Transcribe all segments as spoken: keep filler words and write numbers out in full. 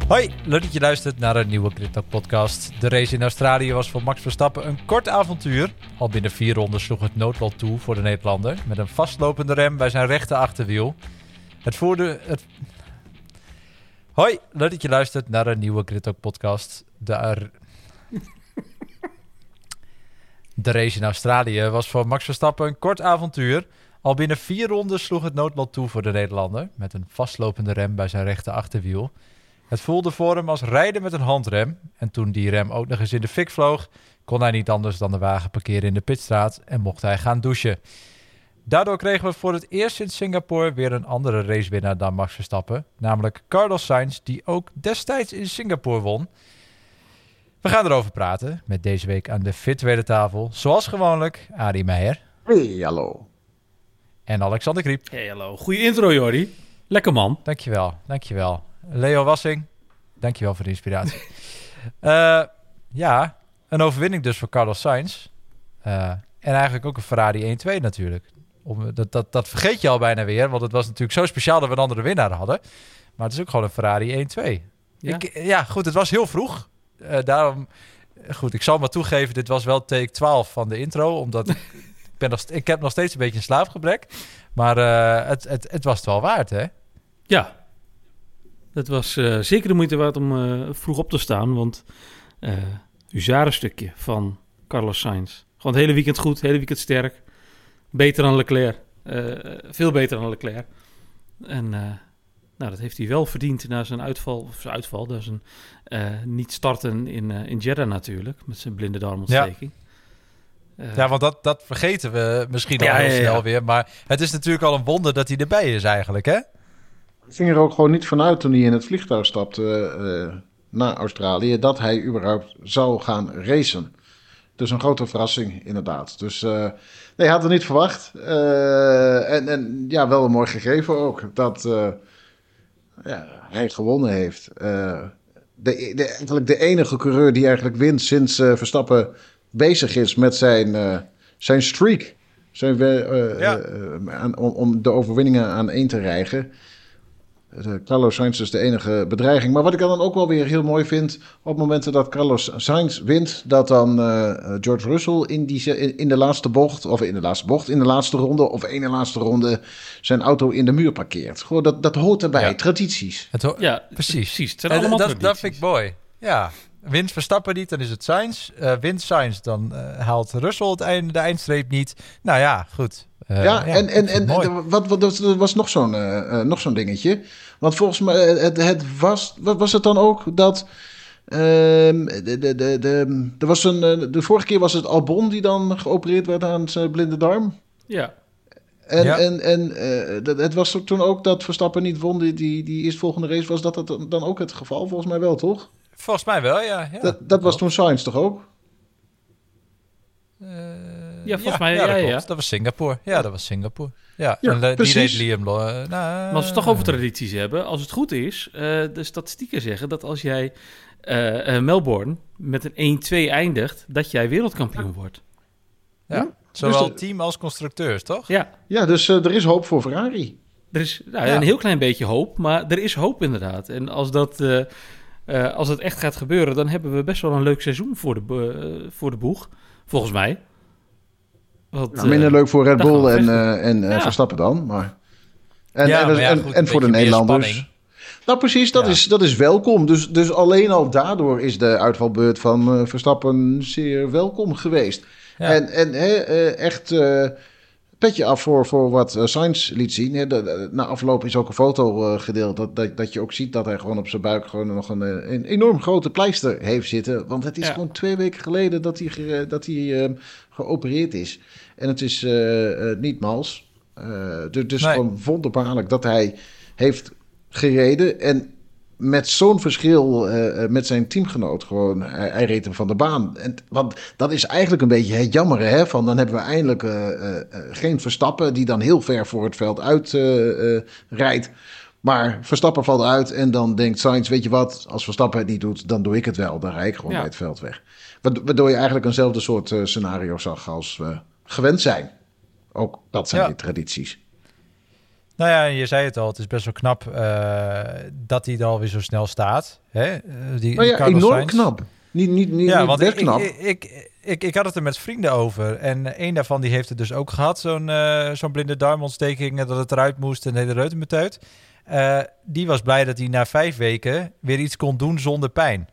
Hoi, leuk dat je luistert naar een nieuwe Crypto podcast. De race in Australië was voor Max Verstappen een kort avontuur. Al binnen vier ronden sloeg het noodlot toe voor de Nederlander met een vastlopende rem bij zijn rechter achterwiel. Het voerde... Het... Hoi, leuk dat je luistert naar een nieuwe Crypto podcast. De, ar... de race in Australië was voor Max Verstappen een kort avontuur. Al binnen vier ronden sloeg het noodlot toe voor de Nederlander met een vastlopende rem bij zijn rechter achterwiel. Het voelde voor hem als rijden met een handrem. En toen die rem ook nog eens in de fik vloog, kon hij niet anders dan de wagen parkeren in de pitstraat en mocht hij gaan douchen. Daardoor kregen we voor het eerst in Singapore weer een andere racewinnaar dan Max Verstappen, namelijk Carlos Sainz, die ook destijds in Singapore won. We gaan erover praten met deze week aan de virtuele tafel, zoals gewoonlijk, Arie Meijer. Hey, hallo. En Alexander Kriep. Hey, hallo. Goeie intro, Jordi. Lekker, man. Dankjewel, dankjewel. Leo Wassing, dankjewel voor de inspiratie. uh, ja, een overwinning dus voor Carlos Sainz. Uh, en eigenlijk ook een Ferrari één twee natuurlijk. Om, dat, dat, dat vergeet je al bijna weer, want het was natuurlijk zo speciaal dat we een andere winnaar hadden. Maar het is ook gewoon een Ferrari één twee. Ja, ik, ja goed, het was heel vroeg. Uh, daarom, goed, ik zal maar toegeven, dit was wel take twaalf van de intro, omdat ik, ben nog, ik heb nog steeds een beetje een slaapgebrek. Maar uh, het, het, het was het wel waard, hè? Ja. Het was uh, zeker de moeite waard om uh, vroeg op te staan, want uh, huzarenstukje van Carlos Sainz. Gewoon het hele weekend goed, het hele weekend sterk. Beter dan Leclerc. Uh, veel beter dan Leclerc. En uh, nou, dat heeft hij wel verdiend na zijn uitval, of zijn uitval, dat is een uh, niet starten in, uh, in Jeddah natuurlijk, met zijn blinde darmontsteking. Ja. Uh, ja, want dat, dat vergeten we misschien ja, al heel ja, ja. snel weer. Maar het is natuurlijk al een wonder dat hij erbij is eigenlijk, hè? Ik ging er ook gewoon niet vanuit toen hij in het vliegtuig stapte uh, naar Australië, dat hij überhaupt zou gaan racen. Dus een grote verrassing, inderdaad. Dus uh, nee, hij had het niet verwacht. Uh, en, en ja, wel een mooi gegeven ook, dat uh, ja, hij gewonnen heeft. Uh, de, de, eigenlijk de enige coureur die eigenlijk wint sinds uh, Verstappen bezig is met zijn, uh, zijn streak. Zijn we, uh, ja. uh, aan, om, om de overwinningen aan één te rijgen. Uh, Carlos Sainz is de enige bedreiging. Maar wat ik dan ook wel weer heel mooi vind, op momenten dat Carlos Sainz wint, dat dan uh, George Russell in, die, in, in de laatste bocht, of in de laatste bocht, in de laatste ronde, of één de laatste ronde, zijn auto in de muur parkeert. Gewoon, dat, dat hoort erbij, ja. Tradities. Het ho- ja, precies. precies. Het zijn allemaal dat, tradities. dat vind ik mooi. Ja, wint Verstappen niet, dan is het Sainz. Uh, wint Sainz, dan uh, haalt Russell het einde, de eindstreep niet. Nou ja, goed. Uh, ja, ja, en, en, en wat, wat, wat, er was nog zo'n, uh, uh, nog zo'n dingetje. Want volgens mij, het, het was, wat was het dan ook dat... Uh, de, de, de, de, er was een, de vorige keer was het Albon die dan geopereerd werd aan zijn blinde darm. Ja. En, ja. en, en uh, het was toen ook dat Verstappen niet won, die, die, die eerstvolgende race. Was dat, dat dan ook het geval? Volgens mij wel, toch? Volgens mij wel, ja. ja. Dat, dat was toen Sainz toch ook? Uh, ja, volgens ja, mij ja, ja, dat, ja. klopt. Dat was Singapore. Ja, dat was Singapore. Ja, ja en, uh, precies. Die reed Liam. Uh, nou, maar als we het toch over tradities hebben, als het goed is, uh, de statistieken zeggen dat als jij uh, uh, Melbourne met een één twee eindigt, dat jij wereldkampioen wordt. Ja, ja. Zowel dus de, team als constructeurs, toch? Ja, ja dus uh, er is hoop voor Ferrari. Er is nou, ja. een heel klein beetje hoop, maar er is hoop inderdaad. En als dat, uh, uh, als het echt gaat gebeuren, dan hebben we best wel een leuk seizoen voor de, uh, voor de boeg, volgens mij. Wat, nou, minder uh, leuk voor Red Bull en, uh, en uh, ja. Verstappen dan. Maar... En, ja, en, maar ja, en, goed, en voor de Nederlanders. Nou precies, dat, ja. is, dat is welkom. Dus, dus alleen al daardoor is de uitvalbeurt van uh, Verstappen zeer welkom geweest. Ja. En, en he, uh, echt uh, petje af voor, voor wat uh, Sainz liet zien. He, de, de, na afloop is ook een foto uh, gedeeld dat, dat, dat je ook ziet dat hij gewoon op zijn buik gewoon nog een, een enorm grote pleister heeft zitten. Want het is ja. gewoon twee weken geleden dat hij, ge, dat hij uh, geopereerd is. En het is uh, uh, niet mals. Uh, dus dus nee. gewoon wonderbaarlijk dat hij heeft gereden. En met zo'n verschil uh, met zijn teamgenoot gewoon, hij, hij reed hem van de baan. En, want dat is eigenlijk een beetje het jammer, hè? Van dan hebben we eindelijk uh, uh, geen Verstappen die dan heel ver voor het veld uit uh, uh, rijdt. Maar Verstappen valt uit en dan denkt Sainz, weet je wat, als Verstappen het niet doet, dan doe ik het wel. Dan rijd ik gewoon ja. bij het veld weg. Waardoor je eigenlijk eenzelfde soort uh, scenario zag als we gewend zijn. Ook dat zijn ja. die tradities. Nou ja, je zei het al, het is best wel knap uh, dat hij er alweer zo snel staat. Hè? Uh, die, nou ja, Carlos enorm Sainz. knap. Niet, niet, niet, ja, niet want best ik, knap. Ik, ik, ik, ik, ik had het er met vrienden over. En een daarvan die heeft het dus ook gehad, zo'n, uh, zo'n blinde darmontsteking, dat het eruit moest en de hele reutemeteut. Uh, die was blij dat hij na vijf weken weer iets kon doen zonder pijn.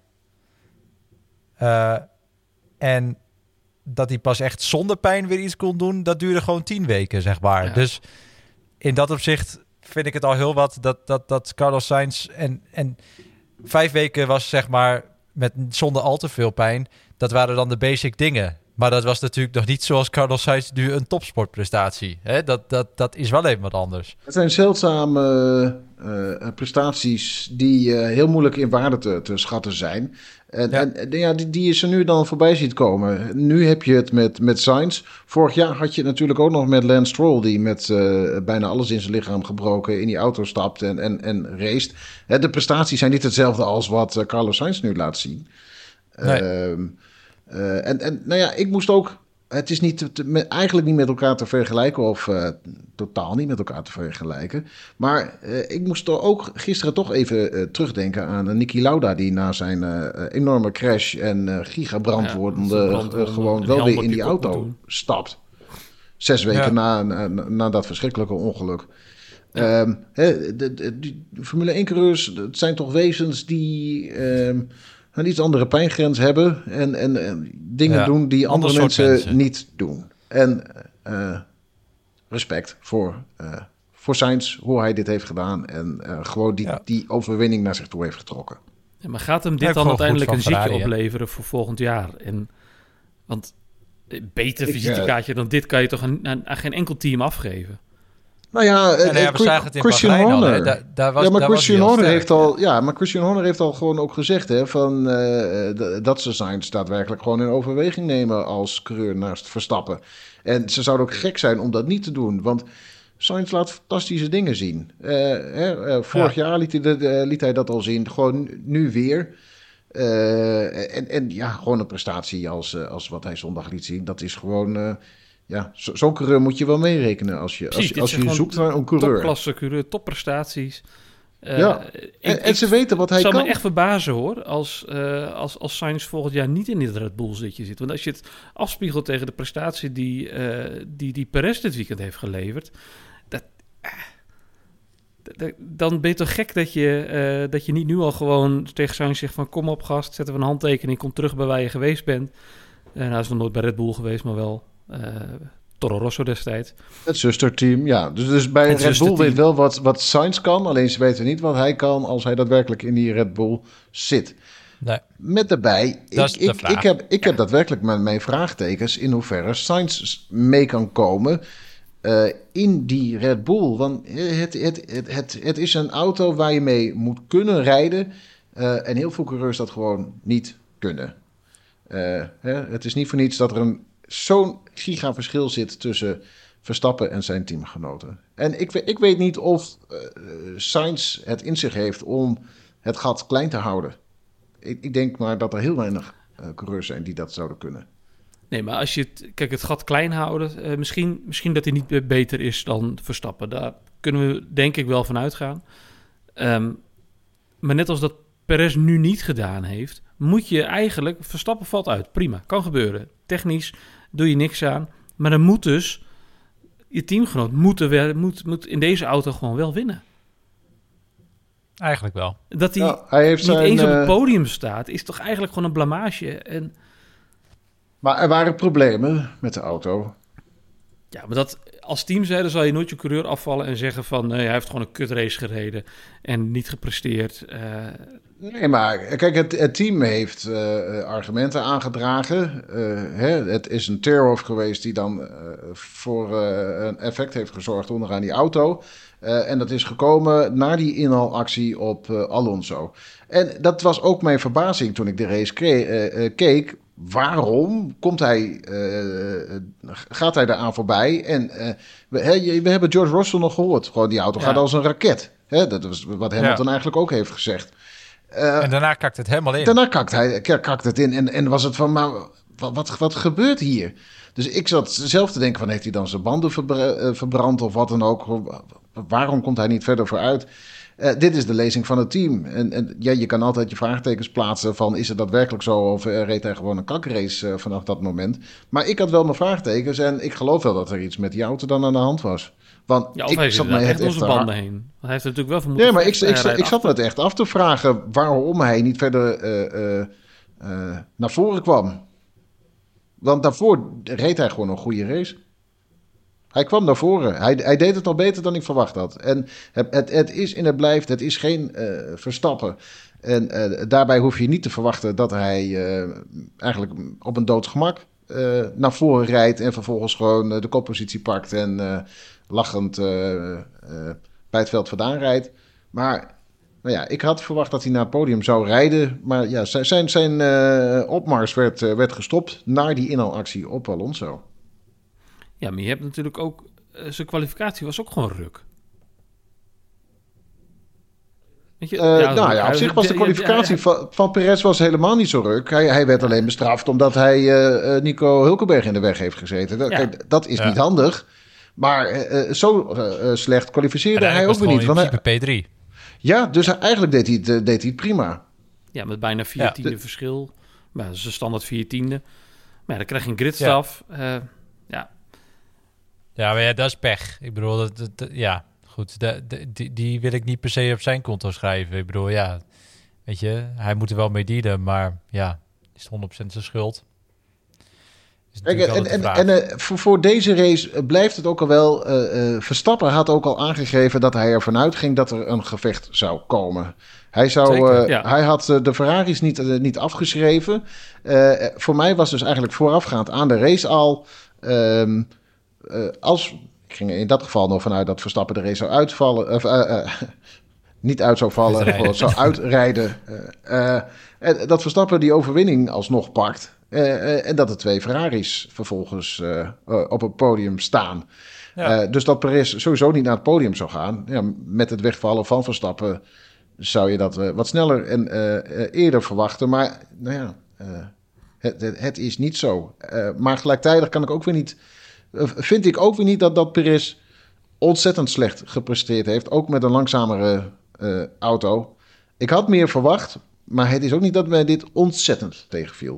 Uh, en dat hij pas echt zonder pijn weer iets kon doen, dat duurde gewoon tien weken, zeg maar. Ja. Dus in dat opzicht vind ik het al heel wat dat, dat, dat Carlos Sainz... En, en vijf weken was zeg maar met zonder al te veel pijn. Dat waren dan de basic dingen. Maar dat was natuurlijk nog niet zoals Carlos Sainz nu een topsportprestatie. Hè? Dat, dat, dat is wel even wat anders. Het zijn zeldzame uh, prestaties die uh, heel moeilijk in waarde te, te schatten zijn. En, ja. en ja, die, die is er nu dan voorbij ziet komen. Nu heb je het met, met Sainz. Vorig jaar had je het natuurlijk ook nog met Lance Stroll, die met uh, bijna alles in zijn lichaam gebroken in die auto stapt en, en, en raced. Hè, de prestaties zijn niet hetzelfde als wat uh, Carlos Sainz nu laat zien. Nee. Uh, uh, en, en nou ja, ik moest ook... Het is niet te, te, met, eigenlijk niet met elkaar te vergelijken of uh, totaal niet met elkaar te vergelijken. Maar uh, ik moest er ook gisteren toch even uh, terugdenken aan uh, Niki Lauda, die na zijn uh, enorme crash en uh, gigabrandwordende ja, uh, gewoon wel weer in die auto stapt. Zes weken ja. na, na, na dat verschrikkelijke ongeluk. Ja. Um, he, de, de, die Formule één-coureurs, het zijn toch wezens die... Um, een iets andere pijngrens hebben en, en, en dingen ja, doen die andere mensen, mensen niet doen. En uh, respect voor, uh, voor Sainz, hoe hij dit heeft gedaan en uh, gewoon die, ja. die overwinning naar zich toe heeft getrokken. Ja, maar gaat hem dit dan uiteindelijk een ziekje opleveren voor volgend jaar? En, want beter visitekaartje uh, dan dit kan je toch aan, aan, aan geen enkel team afgeven? Nou ja, ja, nee, we zagen het in Christian Horner. Da, daar was, ja, maar daar Christian was Horner sterk, heeft al, ja. ja, maar Christian Horner heeft al gewoon ook gezegd, hè, van uh, d- dat ze Sainz daadwerkelijk gewoon in overweging nemen als coureur naast Verstappen. En ze zouden ook gek zijn om dat niet te doen, want Sainz laat fantastische dingen zien. Uh, hè, uh, vorig ja. jaar liet hij, de, uh, liet hij dat al zien, gewoon nu weer. Uh, en, en ja, gewoon een prestatie als, uh, als wat hij zondag liet zien. Dat is gewoon... Uh, Ja, zo, zo'n coureur moet je wel meerekenen als je, Precies, als je, als je zoekt naar een coureur. Topklasse coureur, topprestaties. Uh, ja, ik, en, en ze weten wat hij kan. Het zou me echt verbazen hoor, als, uh, als, als Sainz volgend jaar niet in dit Red Bull zitje zit. Want als je het afspiegelt tegen de prestatie die, uh, die, die Perez dit weekend heeft geleverd... Dat, uh, dat, dan ben je toch gek dat je, uh, dat je niet nu al gewoon tegen Sainz zegt van... kom op gast, zetten we een handtekening, kom terug bij waar je geweest bent. En uh, hij is nog nooit bij Red Bull geweest, maar wel... Uh, Toro Rosso destijds. Het zusterteam, ja. Dus, dus bij het Red Bull weet wel wat, wat Sainz kan. Alleen ze weten niet wat hij kan als hij daadwerkelijk in die Red Bull zit. Nee. Met daarbij, ik, ik, ik, heb, ik heb daadwerkelijk mijn, mijn vraagtekens in hoeverre Sainz mee kan komen uh, in die Red Bull. Want het, het, het, het, het is een auto waar je mee moet kunnen rijden. Uh, en heel veel coureurs dat gewoon niet kunnen. Uh, hè, het is niet voor niets dat er een zo'n gigaverschil zit tussen Verstappen en zijn teamgenoten. En ik, ik weet niet of uh, Sainz het in zich heeft om het gat klein te houden. Ik, ik denk maar dat er heel weinig uh, coureurs zijn die dat zouden kunnen. Nee, maar als je het, kijk, het gat klein houden, uh, misschien, misschien dat hij niet beter is dan Verstappen. Daar kunnen we denk ik wel van uitgaan. Um, maar net als dat Perez nu niet gedaan heeft, moet je eigenlijk... Verstappen valt uit, prima, kan gebeuren. Technisch doe je niks aan. Maar dan moet dus... Je teamgenoot moet, er, moet, moet in deze auto gewoon wel winnen. Eigenlijk wel. Dat hij, nou, hij heeft niet zijn, eens op het uh... podium staat, is toch eigenlijk gewoon een blamage. En... Maar er waren problemen met de auto. Ja, maar dat... Als teamzijde zal je nooit je coureur afvallen en zeggen van... Nee, hij heeft gewoon een kutrace gereden en niet gepresteerd. Uh... Nee, maar kijk, het, het team heeft uh, argumenten aangedragen. Uh, hè, het is een tear-off geweest die dan uh, voor uh, een effect heeft gezorgd onderaan die auto. Uh, en dat is gekomen na die inhaalactie op uh, Alonso. En dat was ook mijn verbazing toen ik de race kre- uh, uh, keek. Waarom komt hij, uh, gaat hij eraan voorbij? En uh, we, he, we hebben George Russell nog gehoord. Gewoon die auto ja. gaat als een raket. Hè, dat is wat Hamilton ja. eigenlijk ook heeft gezegd. Uh, en daarna kakt het helemaal in. Daarna kakt hij kakt het in. En, en was het van, maar wat, wat, wat gebeurt hier? Dus ik zat zelf te denken van, heeft hij dan zijn banden verbra- uh, verbrand of wat dan ook? waarom komt hij niet verder vooruit? Uh, dit is de lezing van het team. En, en ja, je kan altijd je vraagtekens plaatsen van... is het daadwerkelijk zo of uh, reed hij gewoon een kakkenrace uh, vanaf dat moment? Maar ik had wel mijn vraagtekens en ik geloof wel dat er iets met die auto dan aan de hand was. Want ja, of ik hij zat zit me echt echt door zijn banden heen. Hij heeft er natuurlijk wel van moeten... Nee, maar ik, ik, ik, ik zat me het het echt af te vragen waarom hij niet verder uh, uh, uh, naar voren kwam. Want daarvoor reed hij gewoon een goede race. Hij kwam naar voren. Hij, hij deed het al beter dan ik verwacht had. En het, het, het is en het blijft, het is geen uh, Verstappen. En uh, daarbij hoef je niet te verwachten dat hij uh, eigenlijk op een doodsgemak uh, naar voren rijdt... en vervolgens gewoon uh, de koppositie pakt en uh, lachend uh, uh, bij het veld vandaan rijdt. Maar nou ja, ik had verwacht dat hij naar het podium zou rijden. Maar ja, zijn, zijn uh, opmars werd, uh, werd gestopt naar die inhaalactie op Alonso. Ja, maar je hebt natuurlijk ook... Uh, zijn kwalificatie was ook gewoon ruk. Weet je, Uh, ja, nou ja, op zich was de kwalificatie ja, ja, ja. van, van Perez was helemaal niet zo ruk. Hij, hij werd alleen bestraft omdat hij uh, Nico Hülkenberg in de weg heeft gezeten. Dat, ja. Kijk, dat is ja. niet handig. Maar uh, zo uh, slecht kwalificeerde hij ook weer niet. Want hij, P drie. Ja, dus hij, eigenlijk deed hij, het, deed hij het prima. Ja, met bijna vier ja. tiende de... verschil. Maar dat is een standaard vier tiende. Maar ja, dan krijg je een gridstraf. Ja. Uh, ja. Ja, maar ja, dat is pech. Ik bedoel, dat, dat, dat, ja, goed. De, de, die, die wil ik niet per se op zijn konto schrijven. Ik bedoel, ja, weet je, hij moet er wel mee dienen, maar ja, is het honderd procent zijn schuld? Kijk, en en, en uh, voor, voor deze race blijft het ook al wel... Uh, uh, Verstappen had ook al aangegeven dat hij ervan uitging dat er een gevecht zou komen. Hij, zou, uh, ja. hij had uh, de Ferraris niet, uh, niet afgeschreven. Uh, voor mij was dus eigenlijk voorafgaand aan de race al... Um, uh, als, ik ging in dat geval nog vanuit dat Verstappen de race zou uitvallen... Of, uh, uh, niet uit zou vallen, of zou uitrijden. Uh, uh, dat Verstappen die overwinning alsnog pakt... Uh, uh, en dat de twee Ferraris vervolgens uh, uh, op het podium staan. Ja. Uh, dus dat Perez sowieso niet naar het podium zou gaan. Ja, met het wegvallen van Verstappen zou je dat uh, wat sneller en uh, uh, eerder verwachten. Maar nou ja, uh, het, het, het is niet zo. Uh, maar gelijktijdig kan ik ook weer niet, uh, vind ik ook weer niet dat, dat Perez ontzettend slecht gepresteerd heeft. Ook met een langzamere uh, auto. Ik had meer verwacht, maar het is ook niet dat mij dit ontzettend tegenviel.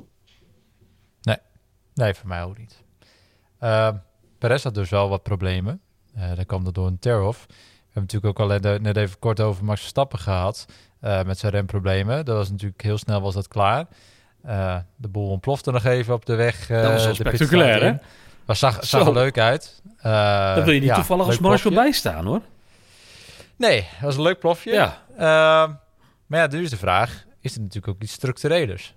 Nee, voor mij ook niet. Uh, Perez had dus wel wat problemen. Uh, dat kwam er door een tear-off. We hebben natuurlijk ook al net even kort over Max Verstappen gehad. Uh, met zijn remproblemen. Dat was natuurlijk heel snel was dat klaar. Uh, de boel ontplofte nog even op de weg. Uh, dat was wel spectaculair, hè? Maar zag, zag er leuk uit. Uh, dat wil je niet ja, toevallig als Marshall bijstaan, hoor. Nee, dat was een leuk plofje. Ja. Uh, maar ja, nu is de vraag. Is het natuurlijk ook iets structurelers?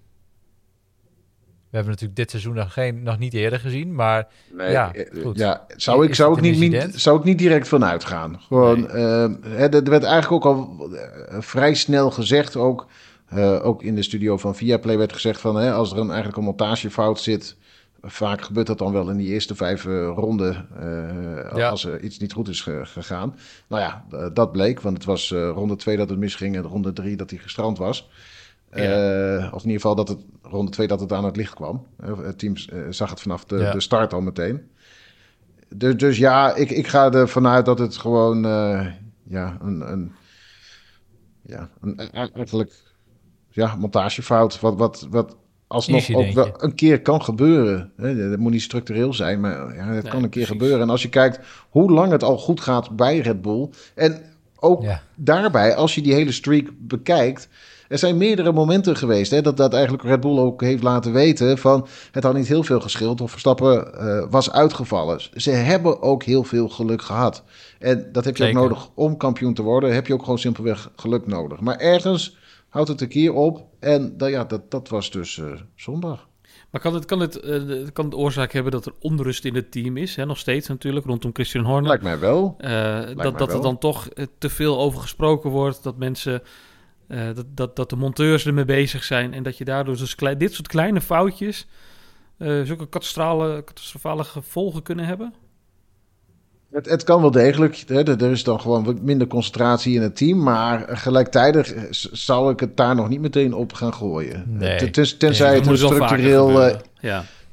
We hebben natuurlijk dit seizoen nog, geen, nog niet eerder gezien, maar nee, ja, goed. Ja, zou ik, zou ik, niet, niet, zou ik niet direct van uitgaan. Gewoon, nee. uh, er werd eigenlijk ook al uh, vrij snel gezegd, ook, uh, ook in de studio van Viaplay werd gezegd van, hè, als er een, eigenlijk een montagefout zit, vaak gebeurt dat dan wel in die eerste vijf uh, ronden, uh, ja. als er iets niet goed is ge- gegaan. Nou ja, uh, dat bleek, want het was uh, ronde twee dat het misging en ronde drie dat hij gestrand was. Ja. Uh, of in ieder geval dat het ronde twee dat het aan het licht kwam. Het team uh, zag het vanaf de, ja. de start al meteen. Dus, dus ja, ik, ik ga ervan uit dat het gewoon uh, ja, een, een, ja, een eigenlijk ja, montagefout, wat, wat, wat alsnog Easy, ook wel een keer kan gebeuren. Dat moet niet structureel zijn, maar ja, het nee, kan een keer precies. gebeuren. En als je kijkt hoe lang het al goed gaat bij Red Bull, en ook ja. daarbij, als je die hele streak bekijkt, er zijn meerdere momenten geweest, hè, dat, dat eigenlijk Red Bull ook heeft laten weten van het had niet heel veel geschild of Verstappen uh, was uitgevallen. Ze hebben ook heel veel geluk gehad. En dat heb je Zeker. ook nodig om kampioen te worden. Heb je ook gewoon simpelweg geluk nodig. Maar ergens houdt het een keer op en dat, ja, dat, dat was dus uh, zondag. Maar kan het, kan, het, uh, kan het oorzaak hebben dat er onrust in het team is? Hè? Nog steeds natuurlijk, rondom Christian Horner. Lijkt mij wel. Uh, Lijkt dat mij dat wel. er dan toch uh, te veel over gesproken wordt. Dat mensen... Uh, dat, dat, dat de monteurs ermee bezig zijn en dat je daardoor dus klei, dit soort kleine foutjes uh, zulke catastrofale, catastrofale gevolgen kunnen hebben? Het, het kan wel degelijk. Hè? Er is dan gewoon wat minder concentratie in het team, maar gelijktijdig zal ik het daar nog niet meteen op gaan gooien. Nee. Ten, tenzij nee, het een structureel, uh, ja.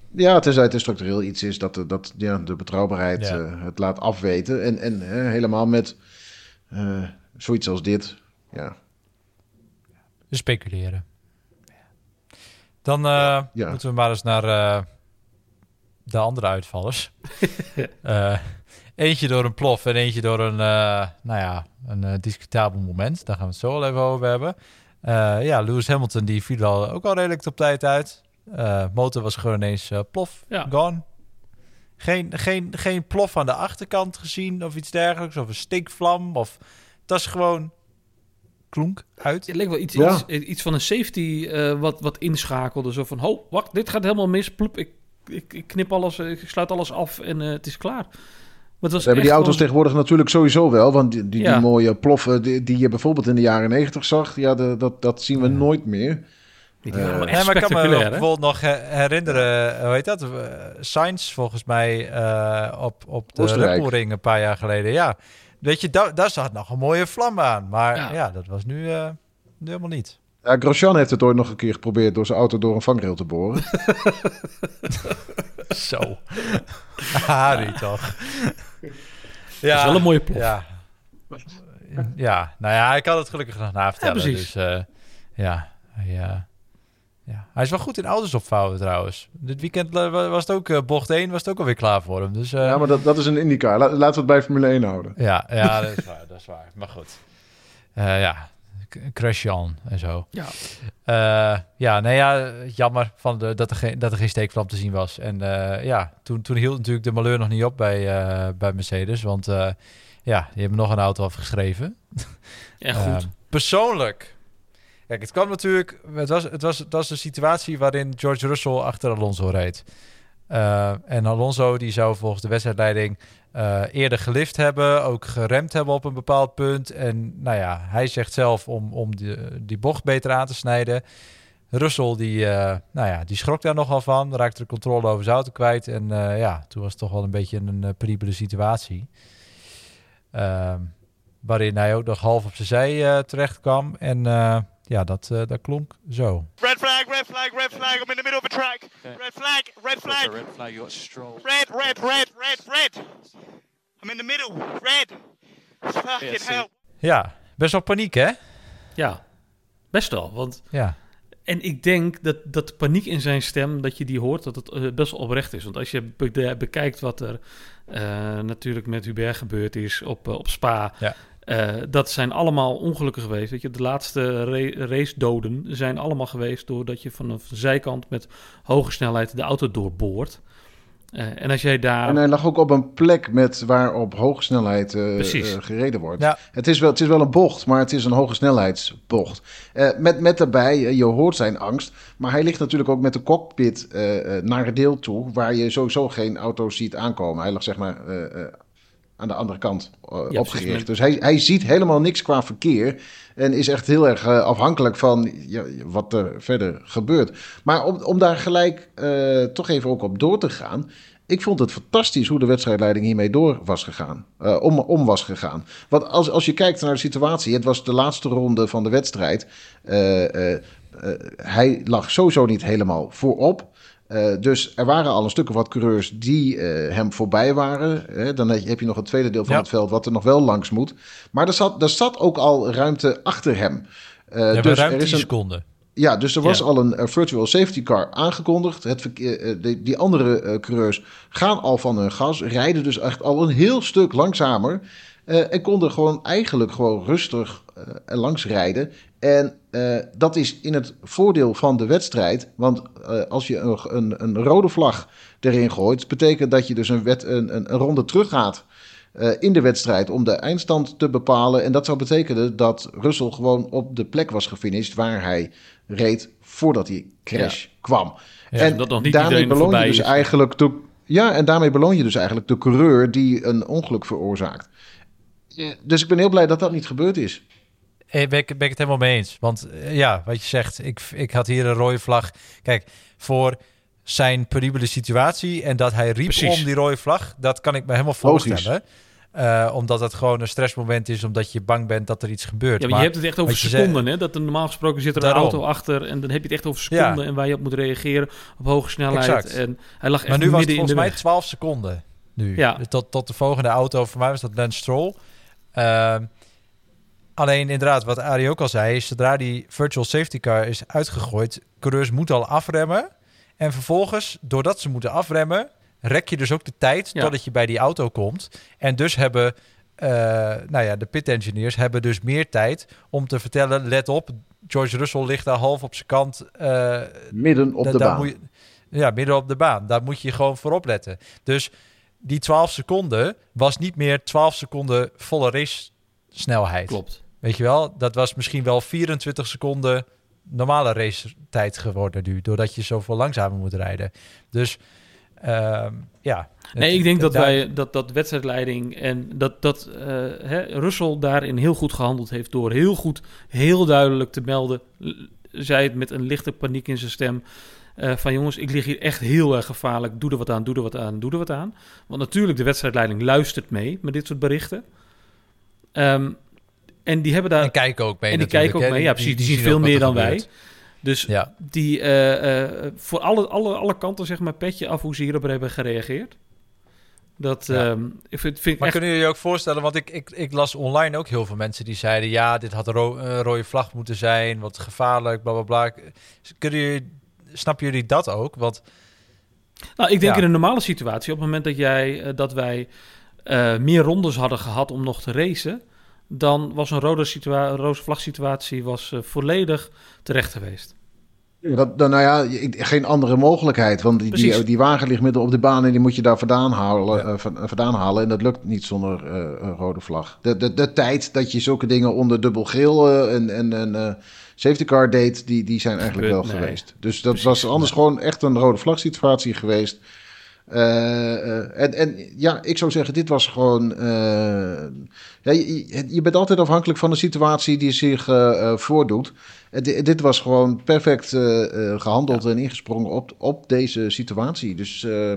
Ja, tenzij het een structureel iets is dat, dat ja, de betrouwbaarheid Ja. uh, het laat afweten. En, en uh, helemaal met uh, zoiets als dit, ja. Speculeren. Dan uh, ja. moeten we maar eens naar uh, de andere uitvallers. uh, eentje door een plof en eentje door een, uh, nou ja, een uh, discutabel moment. Daar gaan we het zo wel even over hebben. Uh, ja, Lewis Hamilton die viel al, ook al redelijk op tijd uit. Uh, motor was gewoon ineens uh, plof, ja. gone. Geen, geen, geen plof aan de achterkant gezien of iets dergelijks. Of een steekvlam. Of het was gewoon klonk uit. Het leek wel iets, ja. iets, iets van een safety uh, wat, wat inschakelde. Zo van, oh, wacht, dit gaat helemaal mis. Ploep, ik, ik, ik knip alles, ik sluit alles af en uh, het is klaar. We hebben die auto's gewoon... tegenwoordig natuurlijk sowieso wel. Want die, die, ja. die mooie ploffen die, die je bijvoorbeeld in de jaren negentig zag... ja, de, dat, dat zien we ja. nooit meer. Die uh, echt ja, maar ik kan me nog bijvoorbeeld nog herinneren... hoe heet dat? Uh, Sainz volgens mij uh, op, op de Red Bull Ring een paar jaar geleden. Ja, weet je, daar, daar zat nog een mooie vlam aan. Maar ja, ja dat was nu, uh, nu helemaal niet. Ja, Grosjean heeft het ooit nog een keer geprobeerd... door zijn auto door een vangrail te boren. Zo. Harry toch. Ja, dat is wel een mooie plof. Ja. ja, nou ja, ik kan het gelukkig nog navertellen. Ja, dus uh, ja, ja, ja, hij is wel goed in auto's opvouwen trouwens. Dit weekend was het ook, uh, bocht één was het ook alweer klaar voor hem. Dus, uh, ja, maar dat, dat is een IndyCar. Laten we het bij Formule één houden. Ja, ja dat is waar, dat is waar. Maar goed. Uh, ja, Grosjean en zo. Ja. Uh, ja, nee ja, jammer van de, dat, er geen, dat er geen steekvlam te zien was. En uh, ja, toen, toen hield natuurlijk de malheur nog niet op bij, uh, bij Mercedes. Want uh, ja, die hebben nog een auto afgeschreven. Ja, goed. Uh, persoonlijk. Kijk, het kwam natuurlijk... Het was, het, was, het was een situatie waarin George Russell achter Alonso reed. Uh, en Alonso die zou volgens de wedstrijdleiding... Uh, eerder gelift hebben, ook geremd hebben op een bepaald punt. En nou ja, hij zegt zelf om, om die, die bocht beter aan te snijden. Russell, die, uh, nou ja, die schrok daar nogal van. Raakte de controle over zijn auto kwijt. En uh, ja, toen was het toch wel een beetje een uh, penibele situatie. Uh, waarin hij ook nog half op zijn zij uh, terecht kwam. En uh, ja, dat, uh, dat klonk zo. Red flag, red flag, red flag. I'm in the middle of a track. Okay. Red flag, red flag. Red flag, you got Stroll. Red, red, red, red, red. I'm in the middle. Red. Fucking yeah, hell. Ja, best wel paniek, hè? Ja, best wel. Want ja. En ik denk dat, dat de paniek in zijn stem, dat je die hoort, dat het uh, best wel oprecht is. Want als je be- bekijkt wat er uh, natuurlijk met Hubert gebeurd is op, uh, op Spa... Ja. Uh, dat zijn allemaal ongelukken geweest. Weet je, de laatste ra- race-doden zijn allemaal geweest doordat je vanaf de zijkant met hoge snelheid de auto doorboort. Uh, en als jij daar... En hij lag ook op een plek met waar op hoge snelheid uh, uh, gereden wordt. Ja. Het, is wel, het is wel een bocht, maar het is een hoge snelheidsbocht. Uh, met, met daarbij, uh, je hoort zijn angst, maar hij ligt natuurlijk ook met de cockpit uh, uh, naar het deel toe waar je sowieso geen auto's ziet aankomen. Hij lag zeg maar... Uh, uh, aan de andere kant uh, ja, opgericht. Dus hij, hij ziet helemaal niks qua verkeer... en is echt heel erg uh, afhankelijk van ja, wat er verder gebeurt. Maar om, om daar gelijk uh, toch even ook op door te gaan... ik vond het fantastisch hoe de wedstrijdleiding hiermee door was gegaan. Uh, om, om was gegaan. Want als, als je kijkt naar de situatie... het was de laatste ronde van de wedstrijd. Uh, uh, uh, hij lag sowieso niet helemaal voorop... Uh, dus er waren al een stuk of wat coureurs die uh, hem voorbij waren. Hè? Dan heb je nog het tweede deel van ja. het veld wat er nog wel langs moet. Maar er zat, er zat ook al ruimte achter hem. Uh, ja, dus ruim er is een seconde. Ja, dus er was ja. al een uh, virtual safety car aangekondigd. Het verkeer, uh, die, die andere uh, coureurs gaan al van hun gas. Rijden dus echt al een heel stuk langzamer. Uh, en konden gewoon eigenlijk gewoon rustig uh, langs rijden. En uh, dat is in het voordeel van de wedstrijd. Want uh, als je een, een, een rode vlag erin gooit... betekent dat je dus een, wet, een, een, een ronde teruggaat uh, in de wedstrijd... om de eindstand te bepalen. En dat zou betekenen dat Russell gewoon op de plek was gefinished... waar hij reed voordat die crash ja. kwam. Ja, en dat nog niet daarmee beloon je dus is. eigenlijk... De, ja, en daarmee beloon je dus eigenlijk de coureur die een ongeluk veroorzaakt. Dus ik ben heel blij dat dat niet gebeurd is. Ben ik, ben ik het helemaal mee eens. Want ja, wat je zegt, ik, ik had hier een rode vlag. Kijk, voor zijn penibele situatie en dat hij riep Precies. om die rode vlag, dat kan ik me helemaal voorstellen. Uh, omdat het gewoon een stressmoment is, omdat je bang bent dat er iets gebeurt. Ja, maar, maar je hebt het echt over seconden, zei, hè? Dat er normaal gesproken zit er daarom. een auto achter en dan heb je het echt over seconden ja. en waar je op moet reageren op hoge snelheid. Exact. En hij lag echt maar nu was het midden volgens in de mij weg. twaalf seconden. Nu. Ja. Tot, tot de volgende auto. Voor mij was dat Lance Stroll. Uh, alleen inderdaad, wat Arie ook al zei, is zodra die virtual safety car is uitgegooid, coureurs moeten al afremmen. En vervolgens, doordat ze moeten afremmen, rek je dus ook de tijd ja. totdat je bij die auto komt. En dus hebben uh, nou ja, de pit engineers hebben dus meer tijd om te vertellen, let op, George Russell ligt daar half op zijn kant. Uh, midden op da- de daar baan. Moet je, ja, midden op de baan. Daar moet je gewoon voor opletten. Dus die twaalf seconden was niet meer twaalf seconden volle race snelheid. Klopt. Weet je wel, dat was misschien wel vierentwintig seconden normale race tijd geworden nu, doordat je zoveel langzamer moet rijden. Dus uh, ja. Nee, het, ik denk dat daar... wij dat, dat wedstrijdleiding en dat, dat uh, hè, Russell daarin heel goed gehandeld heeft door heel goed, heel duidelijk te melden, zei het met een lichte paniek in zijn stem, uh, van jongens, ik lig hier echt heel erg gevaarlijk, doe er wat aan, doe er wat aan, doe er wat aan. Want natuurlijk, de wedstrijdleiding luistert mee met dit soort berichten. Um, en die hebben daar... En kijken ook mee. En die kijken ook mee, ja precies, die, die zien veel meer dan wij. Dus ja. die uh, uh, voor alle, alle, alle kanten, zeg maar, petje af hoe ze hierop hebben gereageerd. Dat ja. um, ik vind, vind ik maar echt... kunnen jullie je ook voorstellen, want ik, ik, ik las online ook heel veel mensen die zeiden, ja, dit had een ro- uh, rode vlag moeten zijn, wat gevaarlijk, bla bla bla. Kunnen jullie, snappen jullie dat ook? Want, nou, ik denk ja. in een normale situatie, op het moment dat jij, uh, dat wij uh, meer rondes hadden gehad om nog te racen, dan was een rode, situa- roze vlag situatie was, uh, volledig terecht geweest. Ja, dat, dan, nou ja, ik, geen andere mogelijkheid. Want die, die, die wagen ligt midden op de baan en die moet je daar vandaan halen. Ja. Uh, vandaan halen en dat lukt niet zonder uh, een rode vlag. De, de, de tijd dat je zulke dingen onder dubbel geel uh, en, en, en uh, safety car deed, die, die zijn eigenlijk wel nee. geweest. Dus dat Precies, was anders nee. gewoon echt een rode vlag situatie geweest. Uh, uh, en, en ja, ik zou zeggen, dit was gewoon... Uh, ja, je, je bent altijd afhankelijk van de situatie die zich uh, uh, voordoet. Uh, d- dit was gewoon perfect uh, uh, gehandeld ja. en ingesprongen op, op deze situatie. Dus uh,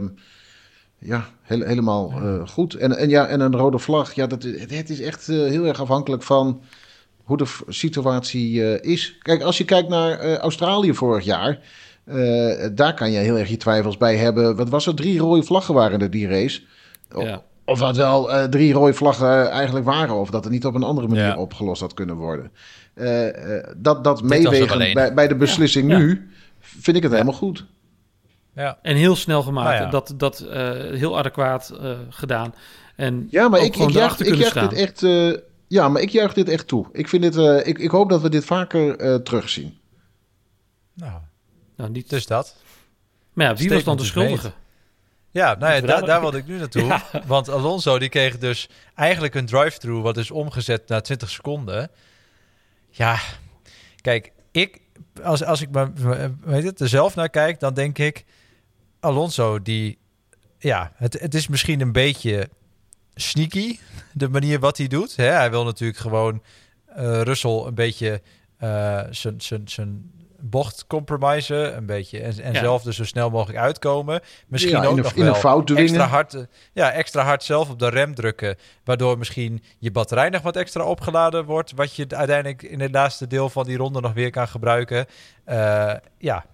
ja, he- helemaal uh, goed. En, en ja, en een rode vlag, ja, dat, het is echt uh, heel erg afhankelijk van hoe de f- situatie uh, is. Kijk, als je kijkt naar uh, Australië vorig jaar... Uh, daar kan je heel erg je twijfels bij hebben. Wat was er? Drie rode vlaggen waren er die race. Of, ja. of dat wel uh, drie rode vlaggen eigenlijk waren. Of dat het niet op een andere manier ja. opgelost had kunnen worden. Uh, uh, dat dat meewegen bij, bij de beslissing ja. nu, ja. vind ik het ja. helemaal goed. Ja. En heel snel gemaakt. Nou ja. Dat, dat uh, heel adequaat uh, gedaan. En ja, maar ik, ik juich, ik juich dit echt... Uh, ja, maar ik juich dit echt toe. Ik, vind dit, uh, ik, ik hoop dat we dit vaker uh, terugzien. Nou... Nou, niet dus dat. Maar ja, wie was dan de schuldige? Weet. Ja, nou ja, da- daar wilde ik nu naartoe. Ja. Want Alonso die kreeg dus eigenlijk een drive-thru wat is omgezet naar twintig seconden. Ja, kijk, ik als, als ik maar, weet het, er zelf naar kijk, dan denk ik Alonso die, ja, het, het is misschien een beetje sneaky de manier wat hij doet. Hè? Hij wil natuurlijk gewoon uh, Russell een beetje zijn uh, zijn bocht compromissen, een beetje en, en ja. zelf er zo snel mogelijk uitkomen. Misschien ja, ook een, nog in wel een fout extra hard, ja, extra hard zelf op de rem drukken, waardoor misschien je batterij nog wat extra opgeladen wordt, wat je uiteindelijk in het laatste deel van die ronde nog weer kan gebruiken. Uh, ja,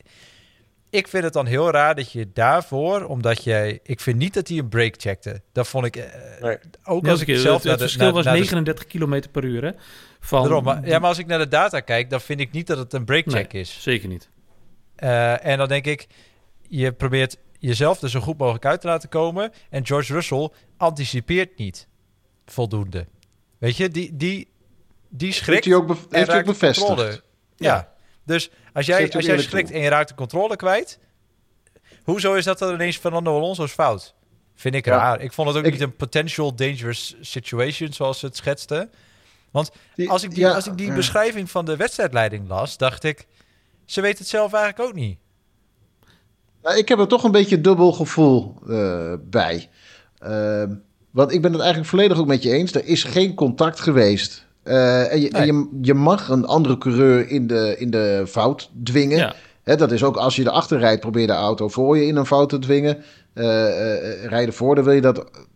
ik vind het dan heel raar dat je daarvoor, omdat jij, ik vind niet dat hij een break checkte. Dat vond ik uh, nee. ook nee, als ik het, zelf het, naar het de, verschil naar, was naar negenendertig de... kilometer per uur, hè? Van... Daarom, maar, ja, maar als ik naar de data kijk, dan vind ik niet dat het een break check nee, is. Zeker niet. Uh, en dan denk ik, je probeert jezelf er zo goed mogelijk uit te laten komen. En George Russell anticipeert niet voldoende. Weet je, die, die, die schrikt. Heeft hij ook, be- heeft hij ook bevestigd? Ja. ja, dus als jij, als jij schrikt toe. en je raakt de controle kwijt, hoezo is dat dan ineens Fernando Alonso's fout? Vind ik ja. raar. Ik vond het ook ik, niet een potential dangerous situation, zoals ze het schetsten. Want die, als ik die, ja, als ik die uh, beschrijving van de wedstrijdleiding las, dacht ik, ze weet het zelf eigenlijk ook niet. Nou, ik heb er toch een beetje dubbel gevoel uh, bij. Uh, want ik ben het eigenlijk volledig ook met je eens. Er is geen contact geweest. Uh, en je, nee. en je, je mag een andere coureur in de, in de fout dwingen. Ja. He, dat is ook als je erachter rijdt, probeer de auto voor je in een fout te dwingen. Uh, uh, rijden voor, dan wil je dat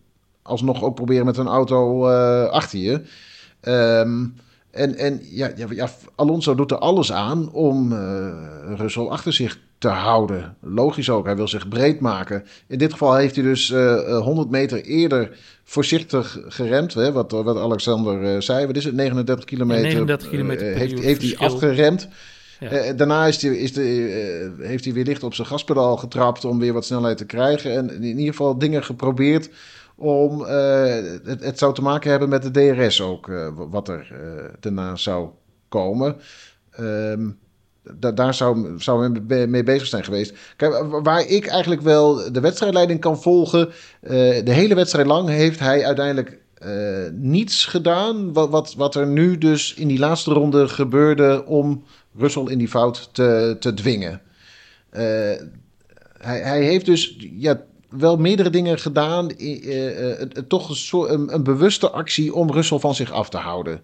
alsnog ook proberen met een auto uh, achter je. Um, en en ja, ja, ja, Alonso doet er alles aan om uh, Russell achter zich te houden. Logisch ook, hij wil zich breed maken. In dit geval heeft hij dus uh, honderd meter eerder voorzichtig geremd. Hè, wat, wat Alexander uh, zei, wat is het, negenendertig kilometer, negenendertig kilometer uh, per heeft, uur heeft hij afgeremd. Ja. Uh, daarna is hij, is de, uh, heeft hij weer licht op zijn gaspedaal getrapt om weer wat snelheid te krijgen. En in ieder geval dingen geprobeerd om uh, het, het zou te maken hebben met de D R S ook, uh, wat er uh, daarna zou komen. Um, da- daar zou, zou men mee bezig zijn geweest. Kijk, waar ik eigenlijk wel de wedstrijdleiding kan volgen, uh, de hele wedstrijd lang heeft hij uiteindelijk uh, niets gedaan wat, wat, wat er nu dus in die laatste ronde gebeurde om Russell in die fout te, te dwingen. Uh, hij, hij heeft dus ja, wel meerdere dingen gedaan. Uh, uh, uh, toch een, soort, een, een bewuste actie om Russell van zich af te houden.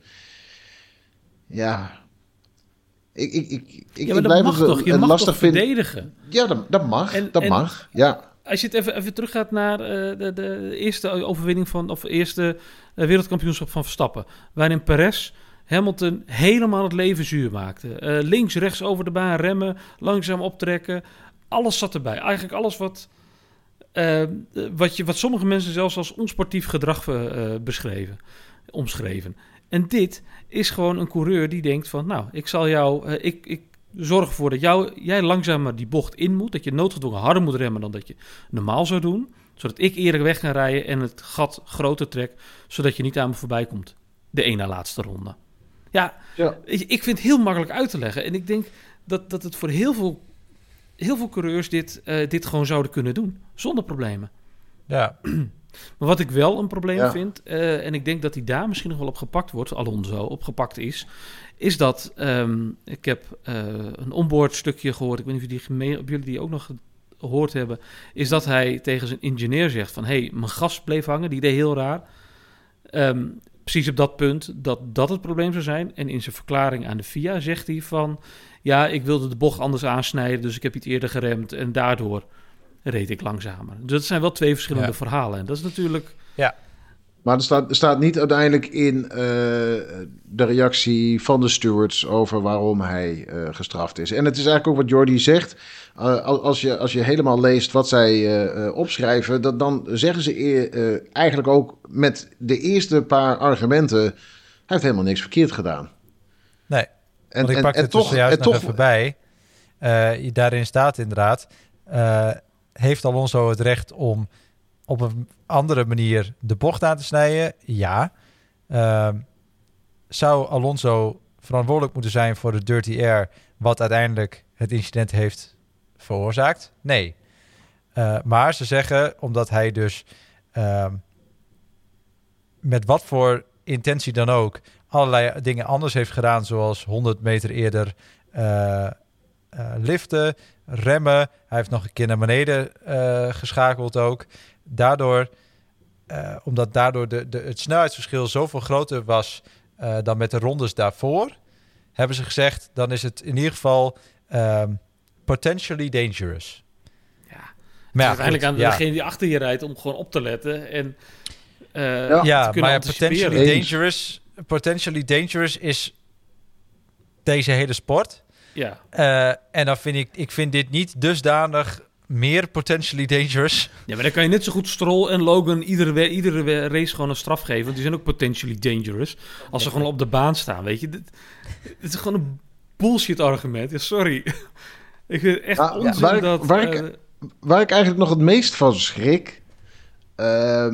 Ja. Ik, ik, ik, ik, ja, maar ik dat blijf mag het toch? Je een mag lastig toch vinden. verdedigen? Ja, dat, dat mag. En, dat en mag. Ja. Als je het even, even teruggaat naar uh, de, de eerste overwinning van, of eerste uh, wereldkampioenschap van Verstappen, waarin Perez Hamilton helemaal het leven zuur maakte. Uh, links, rechts over de baan remmen, langzaam optrekken. Alles zat erbij. Eigenlijk alles wat, uh, wat, je, wat sommige mensen zelfs als onsportief gedrag uh, beschreven, omschreven. En dit is gewoon een coureur die denkt van, nou, ik zal jou, uh, ik, ik zorg ervoor dat jou, jij langzamer die bocht in moet, dat je noodgedwongen harder moet remmen dan dat je normaal zou doen, zodat ik eerder weg ga rijden en het gat groter trek, zodat je niet aan me voorbij komt. De ene na laatste ronde. Ja, ja. Ik, ik vind het heel makkelijk uit te leggen. En ik denk dat, dat het voor heel veel, heel veel coureurs dit, uh, dit gewoon zouden kunnen doen. Zonder problemen. Ja. Maar wat ik wel een probleem ja. vind, uh, en ik denk dat hij daar misschien nog wel op gepakt wordt, Alonso opgepakt is, is dat, um, ik heb uh, een onboard stukje gehoord, ik weet niet of, die gemeen, of jullie die ook nog gehoord hebben, is dat hij tegen zijn ingenieur zegt van, hé, hey, mijn gas bleef hangen, die deed heel raar. Um, precies op dat punt dat dat het probleem zou zijn. En in zijn verklaring aan de F I A zegt hij van, ja, ik wilde de bocht anders aansnijden, dus ik heb iets eerder geremd en daardoor reed ik langzamer. Dus dat zijn wel twee verschillende ja. verhalen. En dat is natuurlijk... Ja. Maar er staat, er staat niet uiteindelijk in uh, de reactie van de stewards over waarom hij uh, gestraft is. En het is eigenlijk ook wat Jordi zegt. Uh, als, je, als je helemaal leest wat zij uh, opschrijven, dat, dan zeggen ze uh, eigenlijk ook met de eerste paar argumenten, hij heeft helemaal niks verkeerd gedaan. Nee, en, want ik pak het toch, juist nog toch, even bij. Uh, daarin staat inderdaad, uh, heeft Alonso het recht om op een andere manier de bocht aan te snijden? Ja. Uh, zou Alonso verantwoordelijk moeten zijn voor de dirty air, wat uiteindelijk het incident heeft veroorzaakt? Nee. Uh, maar ze zeggen, omdat hij dus uh, met wat voor intentie dan ook allerlei dingen anders heeft gedaan, zoals honderd meter eerder uh, uh, liften, remmen. Hij heeft nog een keer naar beneden uh, geschakeld ook. Daardoor, uh, omdat daardoor de, de, het snelheidsverschil zoveel groter was uh, dan met de rondes daarvoor, hebben ze gezegd, dan is het in ieder geval um, potentially dangerous. Ja, maar ja, uiteindelijk aan ja. degene die achter je rijdt om gewoon op te letten en uh, ja, ja te kunnen maar potentially Eens. dangerous, potentially dangerous is deze hele sport. Ja. Uh, en dan vind ik, ik vind dit niet dusdanig meer potentially dangerous. Ja, maar dan kan je net zo goed Stroll en Logan iedere, iedere race gewoon een straf geven. Want die zijn ook potentially dangerous. Als ze gewoon op de baan staan, weet je. Dit, dit is gewoon een bullshit argument. Ja, sorry. Ik vind het echt ja, onzin waar dat... Ik, waar, uh, ik, waar ik eigenlijk nog het meest van schrik, Uh,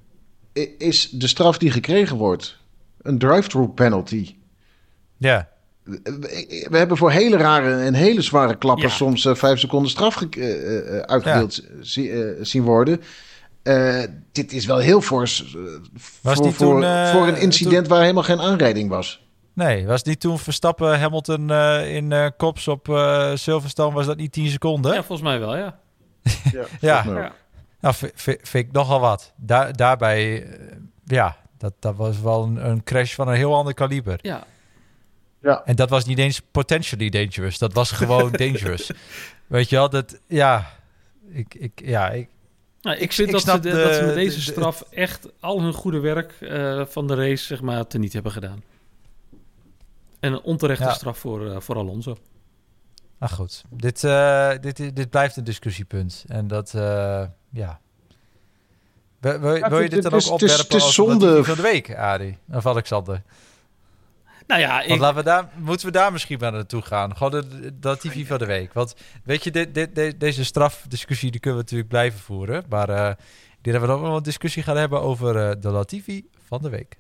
is de straf die gekregen wordt. Een drive-thru penalty. Ja. We, we hebben voor hele rare en hele zware klappen ja. soms uh, vijf seconden straf ge- uh, uitgedeeld ja. zie, uh, zien worden. Uh, dit is wel heel fors uh, voor, voor, toen, uh, voor een incident toen... waar helemaal geen aanrijding was. Nee, was niet toen Verstappen Hamilton uh, in uh, kops op uh, Silverstone, was dat niet tien seconden? Ja, volgens mij wel, ja. ja. ja. ja. Nou, v- v- vind ik nogal wat. Daar, daarbij, uh, ja, dat, dat was wel een, een crash van een heel ander kaliber. Ja. Ja. En dat was niet eens potentially dangerous. Dat was gewoon dangerous. Weet je wel, dat, ja, ik, ik, ja, ik, Nou, ik, Ik- vind ik dat, ze, snap de, de- dat ze met de- deze de- straf echt al hun goede werk uh, van de race zeg maar, teniet hebben gedaan. En een onterechte Ja. straf voor, uh, voor Alonso. Nou goed, dit, uh, dit, dit blijft een discussiepunt. En dat, uh, ja... Wil, wil, Ja, wil je het- dit dan het ook is- het is- opwerpen het is als zonde. Latifi van de week, Adi? Of Alexander? Nou ja, Want ik, laten we daar, moeten we daar misschien maar naartoe gaan? Gewoon de, de Latifi van de week. Want weet je, dit, dit, de, deze strafdiscussie die kunnen we natuurlijk blijven voeren. Maar uh, ik denk dat we nog wel een discussie gaan hebben over uh, de Latifi van de week.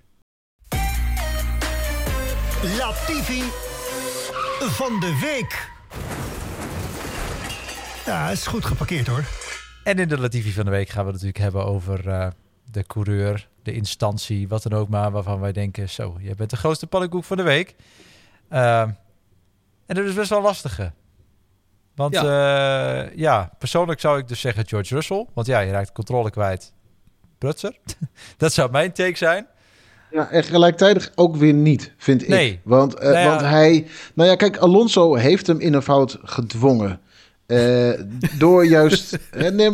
Latifi van de week. Ja, is goed geparkeerd hoor. En in de Latifi van de week gaan we het natuurlijk hebben over uh, de coureur, de instantie, wat dan ook maar, waarvan wij denken, zo, jij bent de grootste pannenkoek van de week. Uh, en dat is best wel lastige. Want ja. Uh, ja, persoonlijk zou ik dus zeggen George Russell. Want ja, je raakt de controle kwijt. Prutser. Dat zou mijn take zijn. Ja, en gelijktijdig ook weer niet, vind ik. Nee. Want, uh, nou ja. want hij... Nou ja, kijk, Alonso heeft hem in een fout gedwongen. Uh, door juist... nee,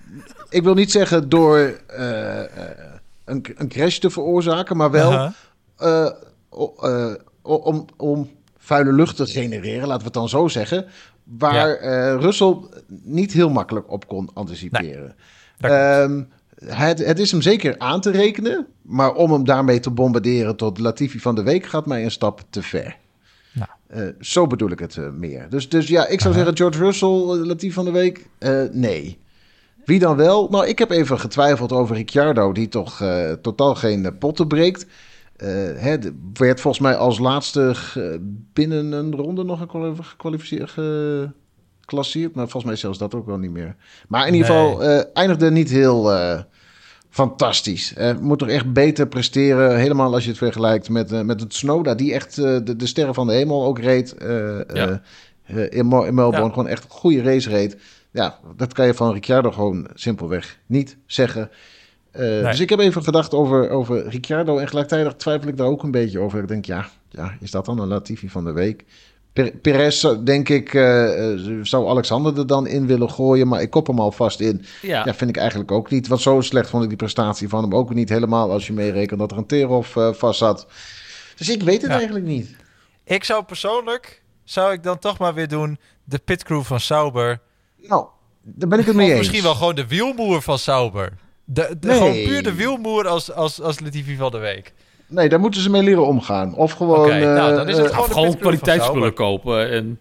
ik wil niet zeggen door uh, een, een crash te veroorzaken, maar wel uh-huh. uh, uh, om, om vuile lucht te genereren, laten we het dan zo zeggen, waar ja. uh, Russell niet heel makkelijk op kon anticiperen. Nee, um, het, het is hem zeker aan te rekenen, maar om hem daarmee te bombarderen tot Latifi van de week gaat mij een stap te ver. Nou. Uh, zo bedoel ik het uh, meer. Dus, dus ja, ik zou uh-huh. zeggen George Russell, uh, Latifi van de week, uh, nee. Wie dan wel? Nou, ik heb even getwijfeld over Ricciardo, die toch uh, totaal geen uh, potten breekt. Uh, hè, werd volgens mij als laatste uh, binnen een ronde nog gekwalificeerd, geclasseerd. Maar volgens mij zelfs dat ook wel niet meer. Maar in ieder nee. geval uh, eindigde niet heel uh, fantastisch. Uh, moet toch echt beter presteren. Helemaal als je het vergelijkt met, uh, met het Tsunoda, die echt uh, de, de sterren van de hemel ook reed. Uh, ja. uh, uh, in, Mo- in Melbourne ja. gewoon echt een goede race reed. Ja, dat kan je van Ricciardo gewoon simpelweg niet zeggen. Uh, nee. Dus ik heb even gedacht over, over Ricciardo en gelijktijdig twijfel ik daar ook een beetje over. Ik denk, ja, ja is dat dan een Latifi van de week? Per- Perez, denk ik, uh, zou Alexander er dan in willen gooien, maar ik kop hem alvast in. Ja. ja, vind ik eigenlijk ook niet. Want zo slecht vond ik die prestatie van hem ook niet helemaal als je meerekent dat er een Terhoff uh, vast zat. Dus ik weet het ja. eigenlijk niet. Ik zou persoonlijk, zou ik dan toch maar weer doen, de pitcrew van Sauber. Nou, daar ben ik het mee of eens. Misschien wel gewoon de wielmoer van Sauber. De, de, nee. Gewoon puur de wielmoer als, als, als Latifi van de week. Nee, daar moeten ze mee leren omgaan. Of gewoon... Okay, uh, nou, dan is het uh, gewoon, gewoon kwaliteitsspullen kopen. En...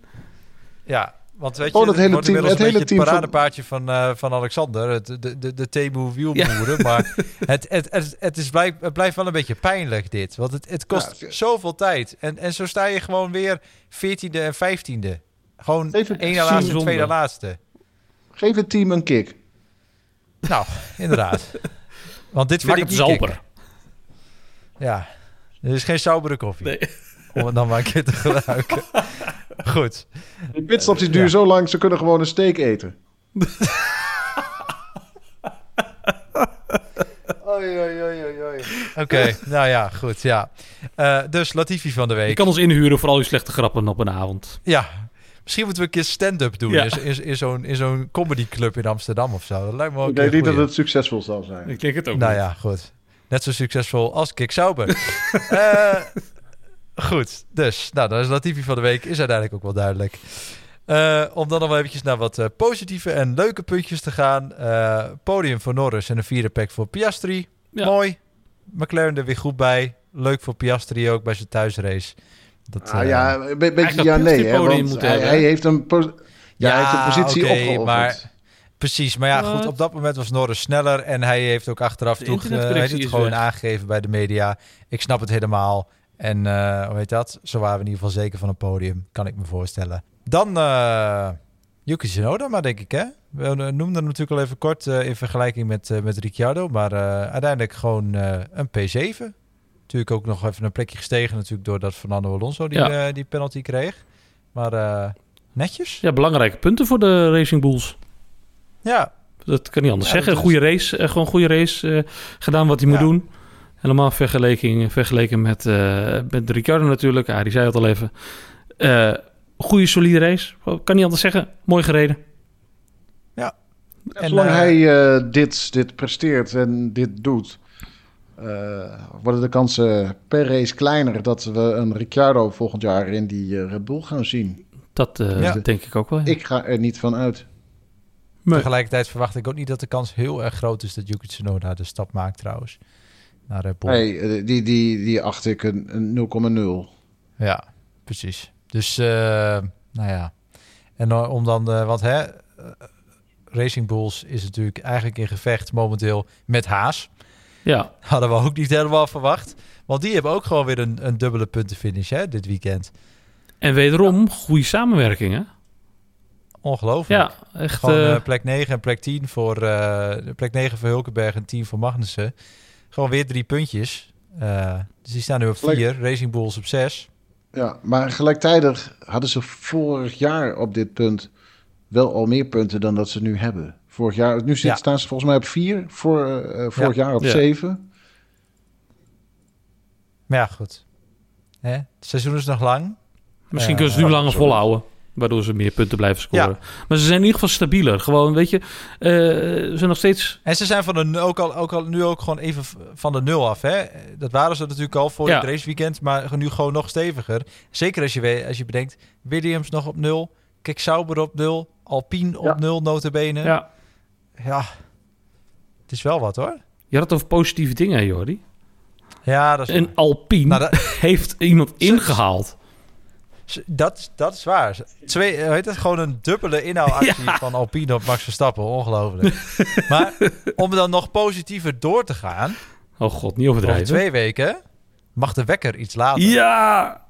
Ja, want weet oh, je, het hele team, het een hele beetje team het paradepaardje van, uh, van Alexander. Het, de de, de Temu wielmoeren. Ja. Maar het, het, het, het, is blijk, het blijft wel een beetje pijnlijk dit. Want het, het kost ja, zoveel tijd. En, en zo sta je gewoon weer veertiende en vijftiende. Gewoon één na laatste, twee na laatste. Geef het team een kick. Nou, inderdaad. Want dit vind Maak ik het niet Sauber. Kicken. Ja, er is geen saubere koffie. Nee. Om het dan maar een keer te gebruiken. Goed. Die pitstops duren ja. zo lang, ze kunnen gewoon een steak eten. Oei, oei, oei, oei. Oké, okay, nou ja, goed, ja. Uh, dus Latifi van de week. Je kan ons inhuren voor al je slechte grappen op een avond. Ja, misschien moeten we een keer stand-up doen ja. in, in, in, zo'n, in zo'n comedyclub in Amsterdam of zo. Dat lijkt me wel Ik denk niet dat het succesvol zal zijn. Ik denk het ook Nou niet. ja, goed. Net zo succesvol als Kick Sauber. uh, goed, dus nou, dan is Latifi van de week is uiteindelijk ook wel duidelijk. Uh, om dan nog wel eventjes naar wat uh, positieve en leuke puntjes te gaan. Uh, podium voor Norris en een vierde plek voor Piastri. Ja. Mooi. McLaren er weer goed bij. Leuk voor Piastri ook bij zijn thuisrace. Dat, ah, uh, ja, een be- beetje ja nee. Hè, want hij, hij heeft een, po- ja, ja, hij heeft een positie okay, opgeofferd. Maar, precies, maar ja, goed, op dat moment was Norris sneller. En hij heeft ook achteraf toe uh, hij heeft het gewoon weg. aangegeven bij de media. Ik snap het helemaal. En uh, hoe heet dat? Zo waren we in ieder geval zeker van een podium. Kan ik me voorstellen. Dan uh, Yuki Tsunoda, maar denk ik, hè? We noemden hem natuurlijk al even kort uh, in vergelijking met, uh, met Ricciardo. Maar uh, uiteindelijk gewoon uh, een P zeven. Natuurlijk ook nog even een plekje gestegen natuurlijk doordat Fernando Alonso die, ja. uh, die penalty kreeg. Maar uh, netjes. Ja, belangrijke punten voor de Racing Bulls. Ja. Dat kan niet anders ja, zeggen. Goede race, uh, gewoon goede race uh, gedaan wat hij ja. moet doen. Helemaal vergeleken, vergeleken met, uh, met Ricciardo natuurlijk. Ah, die zei het al even. Uh, goede, solide race. Kan niet anders zeggen. Mooi gereden. Ja. En, Zolang uh, hij uh, dit, dit presteert en dit doet, uh, worden de kansen per race kleiner dat we een Ricciardo volgend jaar in die uh, Red Bull gaan zien. Dat uh, ja. denk ik ook wel. Ja. Ik ga er niet van uit. Nee. Tegelijkertijd verwacht ik ook niet dat de kans heel erg groot is dat Yuki Tsunoda de stap maakt trouwens. Naar Red Bull. Nee, die, die, die acht ik een, een nul komma nul. Ja, precies. Dus, uh, nou ja. En om dan, uh, want hè, uh, Racing Bulls is natuurlijk eigenlijk in gevecht momenteel met Haas. Ja. Hadden we ook niet helemaal verwacht. Want die hebben ook gewoon weer een, een dubbele puntenfinish hè, dit weekend. En wederom, ja. goede samenwerking hè? Ongelooflijk. Ja, echt. Gewoon uh... uh, plek negen en plek tien voor uh, plek negen voor Hulkenberg en tien voor Magnussen. Gewoon weer drie puntjes. Uh, dus die staan nu op vier. Racing Bulls op zes. Ja, maar gelijktijdig hadden ze vorig jaar op dit punt wel al meer punten dan dat ze nu hebben. Vorig jaar, nu zit, ja. staan ze volgens mij op vier. Voor, uh, vorig ja. jaar op ja. zeven. Maar ja, goed. Hè? Het seizoen is nog lang. Misschien uh, kunnen ze nu langer volhouden. Waardoor ze meer punten blijven scoren. Ja. Maar ze zijn in ieder geval stabieler. Gewoon, weet je, uh, ze zijn nog steeds... En ze zijn van de, ook, al, ook al nu ook gewoon even van de nul af. Hè? Dat waren ze natuurlijk al voor ja. het raceweekend. Maar nu gewoon nog steviger. Zeker als je, als je bedenkt, Williams nog op nul. Kijk, Sauber op nul. Alpine op ja. nul, nota bene. Ja. Ja, het is wel wat hoor. Je had het over positieve dingen, hè, Jordi? Ja, dat is En Alpine nou, dat... heeft iemand ingehaald. Dat, dat is waar. Twee, heet het gewoon een dubbele inhaalactie ja. van Alpine op Max Verstappen. Ongelooflijk. Maar om dan nog positiever door te gaan. Oh god, niet overdrijven. Over twee weken mag de wekker iets later. Ja!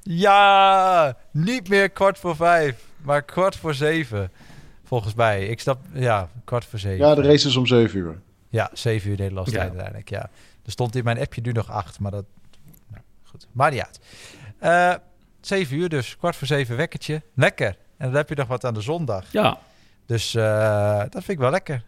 Ja! Niet meer kwart voor vijf, maar kwart voor zeven. Volgens mij. Ik snap, ja, kwart voor zeven. Ja, de race is om zeven uur. Ja, zeven uur Nederlandse tijd ja. uiteindelijk, ja. Er stond in mijn appje nu nog acht, maar dat... Nou, goed, maar niet uit. Uh, Zeven uur dus, kwart voor zeven wekkertje. Lekker. En dan heb je nog wat aan de zondag. Ja. Dus uh, dat vind ik wel lekker.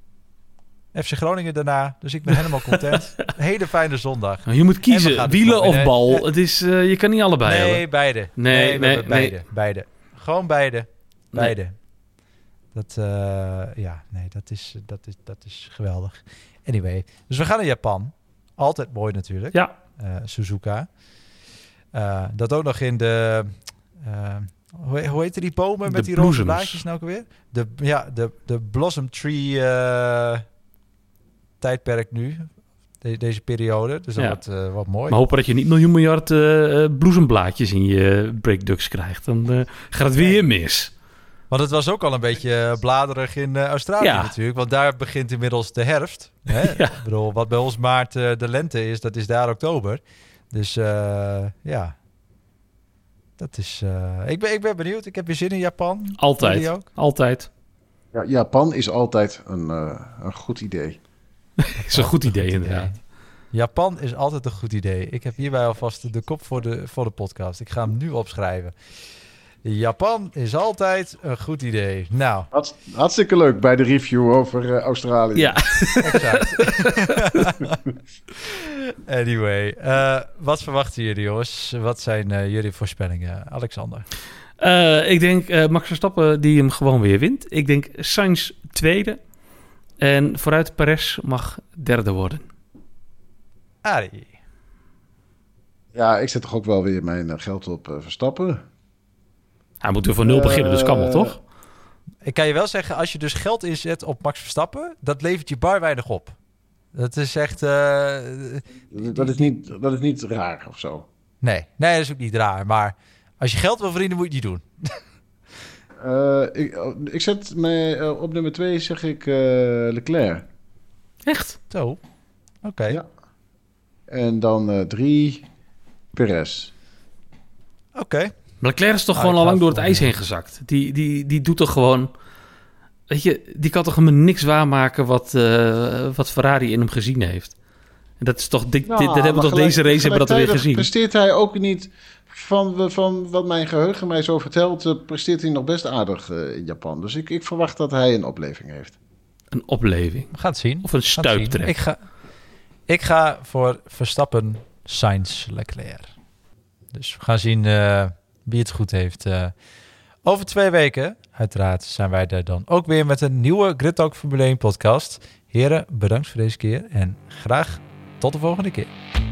F C Groningen daarna. Dus ik ben helemaal content. Een hele fijne zondag. Nou, je moet kiezen, wielen of bal. Het is, uh, je kan niet allebei nee, hebben. Beide. Nee, nee, nee, nee. Beide. Nee. Beide. Gewoon beide. Beide. Nee. Dat, uh, ja, nee, dat is, dat, is, dat is geweldig. Anyway, dus we gaan naar Japan. Altijd mooi natuurlijk. Ja. Uh, Suzuka. Uh, dat ook nog in de... Uh, hoe, hoe heet die bomen met de die bloesems. roze blaadjes nou ook weer? De, ja, de, de Blossom Tree uh, tijdperk nu. De, deze periode. Dus dat ja. wordt uh, wat mooi. Maar hopen dat je niet miljoen miljard uh, bloesemblaadjes in je breakducts krijgt. Dan uh, gaat het weer nee. mis. Want het was ook al een beetje bladerig in uh, Australië ja. natuurlijk. Want daar begint inmiddels de herfst. Hè? Ja. Ik bedoel, wat bij ons maart uh, de lente is, dat is daar oktober. Dus uh, ja, dat is... Uh, ik, ben, ik ben benieuwd. Ik heb weer zin in Japan. Altijd, ook? altijd. Ja, Japan is altijd een, uh, een goed idee. is een goed idee, inderdaad. Idee. Japan is altijd een goed idee. Ik heb hierbij alvast de kop voor de, voor de podcast. Ik ga hem nu opschrijven. Japan is altijd een goed idee. Nou. Hartst, hartstikke leuk bij de review over uh, Australië. Ja, exact. Anyway, uh, wat verwachten jullie, jongens? Wat zijn uh, jullie voorspellingen, Alexander? Uh, ik denk uh, Max Verstappen die hem gewoon weer wint. Ik denk Sainz tweede. En vooruit Perez mag derde worden. Arie. Ja, ik zet toch ook wel weer mijn geld op uh, Verstappen. Hij moet weer van nul uh, beginnen, dus kan wel, toch? Ik kan je wel zeggen, als je dus geld inzet op Max Verstappen, dat levert je bar weinig op. Dat is echt... Uh, dat, is niet, dat is niet raar of zo. Nee, nee, dat is ook niet raar. Maar als je geld wil verdienen, moet je het niet doen. uh, ik, ik zet me uh, op nummer twee, zeg ik uh, Leclerc. Echt? Zo, oké. Okay. Ja. En dan uh, drie, Perez. Oké. Okay. Maar Leclerc is toch ah, gewoon al lang door het ijs heen gezakt. Die, die, die doet toch gewoon... Weet je, die kan toch helemaal niks waarmaken wat, uh, wat Ferrari in hem gezien heeft. En dat is toch... Dit, nou, dit, dat hebben we toch deze race hebben we dat weer gezien. Presteert hij ook niet... Van, van wat mijn geheugen mij zo vertelt... Uh, presteert hij nog best aardig uh, in Japan. Dus ik, ik verwacht dat hij een opleving heeft. Een opleving? We gaan het zien. Of een stuiptrek? Ik ga, ik ga voor Verstappen, Sainz, Leclerc. Dus we gaan zien uh, wie het goed heeft... Uh, Over twee weken, uiteraard, zijn wij er dan ook weer met een nieuwe Grid Talk Formule één podcast. Heren, bedankt voor deze keer en graag tot de volgende keer.